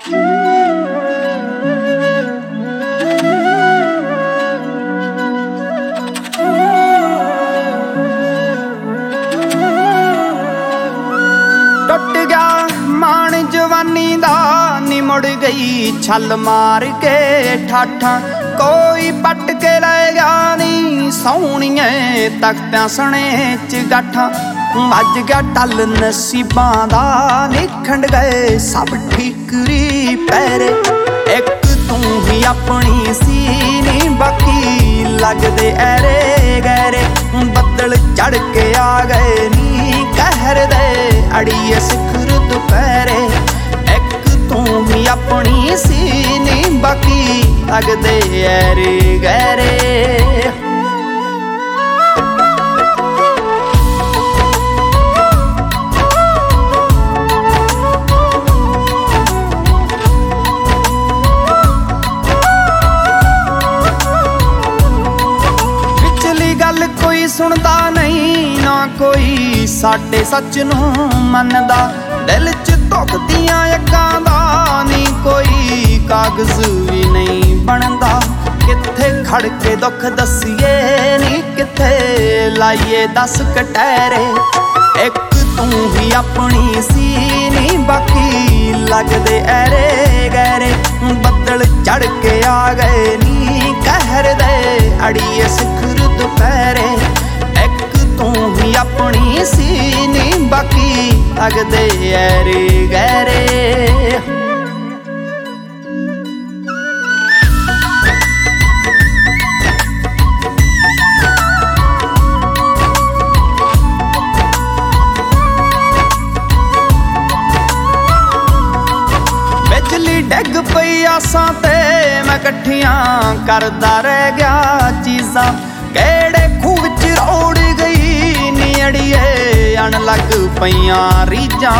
टुट गया मान जवानी दा नी मुड़ गई छल मार के ठाठा कोई पट के ले गया नी सोहणिए तख्तां सने च गाठा अज गया टल नसीबां दा निखंड गए सब ठीकरी पैरे एक तू ही अपनी सी नी बाकी लगदे ऐरे गैरे बदल चढ़ के आ गए नी कहर दे अड़िए सिखर दुपहरे एक तू ही अपनी सी नी बाकी लगदे ऐरे गैरे कोई सुनता नहीं ना कोई साडे सच नूं मनदा दिल च धुखदियां अग्गां दा नी कोई कागज भी नहीं बनदा कित्थे खड़ के दुख दसीए नी कित्थे लाइए दस कटहरे एक तू ही अपनी सी नी बाकी लगदे ऐरे गैरे बदल चढ़ के आ गए नी कहर दे अड़िए सिखर दुपहरे एक तू ही अपनी सी नी बाकी लगदे ऐरे गैरे डिग पई आसां ते मैं कट्ठियां करदा रह गया चीज़ां केड़े खूह विच रोड़ गई नी अड़िए अण लग पईयां रीजां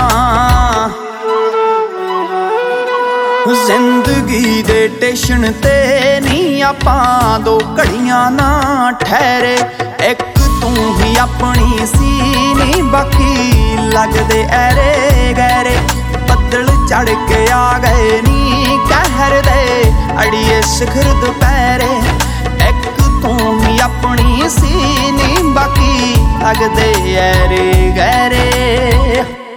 जिंदगी दे स्टेशन ते नी आपां दो घड़ियां ना ठहरे एक तू ही अपनी सी नी बाकी लगदे ऐरे गैरे बदल चढ़ के आ गए नी कहर दे अड़िए शिखर दुपहरे एक तू ही अपनी सी नी बाकी लगदे ऐरे गैरे।